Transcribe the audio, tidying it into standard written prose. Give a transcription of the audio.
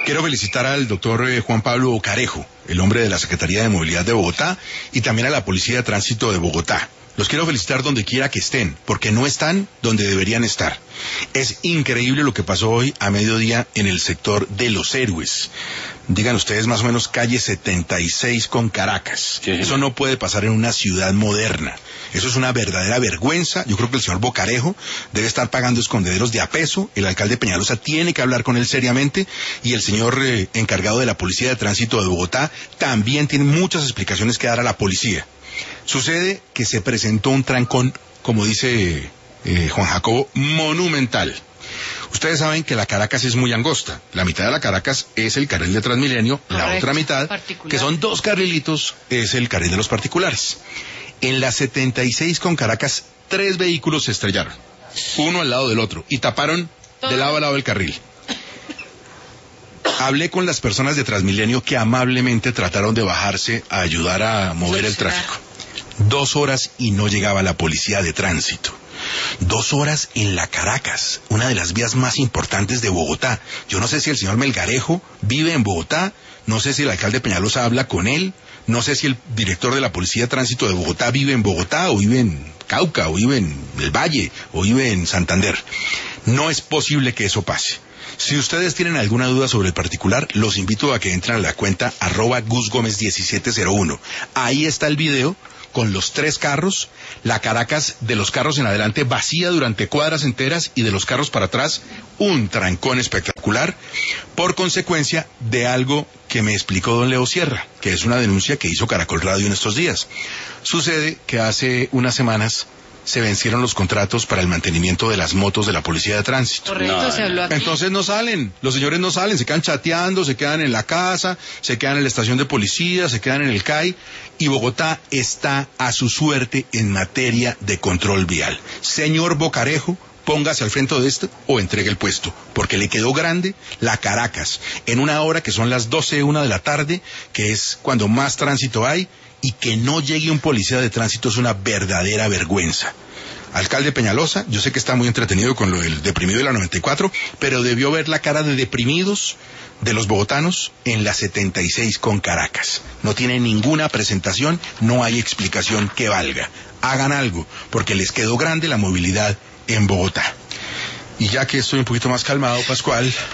Quiero felicitar al doctor Juan Pablo Bocarejo, el hombre de la Secretaría de Movilidad de Bogotá, y también a la Policía de Tránsito de Bogotá. Los quiero felicitar donde quiera que estén, porque no están donde deberían estar. Es increíble lo que pasó hoy a mediodía en el sector de Los Héroes. Digan ustedes más o menos calle 76 con Caracas. Sí. Eso no puede pasar en una ciudad moderna. Eso es una verdadera vergüenza. Yo creo que el señor Bocarejo debe estar pagando escondederos de a peso. El alcalde Peñalosa tiene que hablar con él seriamente, y el señor encargado de la Policía de Tránsito de Bogotá también tiene muchas explicaciones que dar a la policía. Sucede que se presentó un trancón, como dice Juan Jacobo, monumental. Ustedes saben que la Caracas es muy angosta. La mitad de la Caracas es el carril de Transmilenio, la otra mitad, que son 2 carrilitos, es el carril de los particulares. En la 76 con Caracas, 3 vehículos se estrellaron, uno al lado del otro, y taparon de lado a lado el carril. Hablé con las personas de Transmilenio que amablemente trataron de bajarse a ayudar a mover el tráfico. 2 horas y no llegaba la policía de tránsito. 2 horas en la Caracas, una de las vías más importantes de Bogotá. Yo no sé si el señor Melgarejo vive en Bogotá, no sé si el alcalde Peñalosa habla con él, no sé si el director de la Policía de Tránsito de Bogotá vive en Bogotá, o vive en Cauca, o vive en el Valle, o vive en Santander. No es posible que eso pase. Si ustedes tienen alguna duda sobre el particular, los invito a que entren a la cuenta @GusGomez1701. Ahí está el video con los 3 carros, la Caracas de los carros en adelante vacía durante cuadras enteras, y de los carros para atrás un trancón espectacular, por consecuencia de algo que me explicó don Leo Sierra, que es una denuncia que hizo Caracol Radio en estos días. Sucede que hace unas semanas se vencieron los contratos para el mantenimiento de las motos de la Policía de Tránsito. Correcto, se habló aquí. Entonces no salen, los señores no salen, se quedan chateando, se quedan en la casa, se quedan en la estación de policía, se quedan en el CAI, y Bogotá está a su suerte en materia de control vial. Señor Bocarejo, póngase al frente de esto o entregue el puesto, porque le quedó grande la Caracas en una hora que son las 12:01 de la tarde, que es cuando más tránsito hay, y que no llegue un policía de tránsito es una verdadera vergüenza. Alcalde Peñalosa, yo sé que está muy entretenido con lo del deprimido de la 94, pero debió ver la cara de deprimidos de los bogotanos en la 76 con Caracas. No tiene ninguna presentación, no hay explicación que valga. Hagan algo, porque les quedó grande la movilidad en Bogotá. Y ya que estoy un poquito más calmado, Pascual,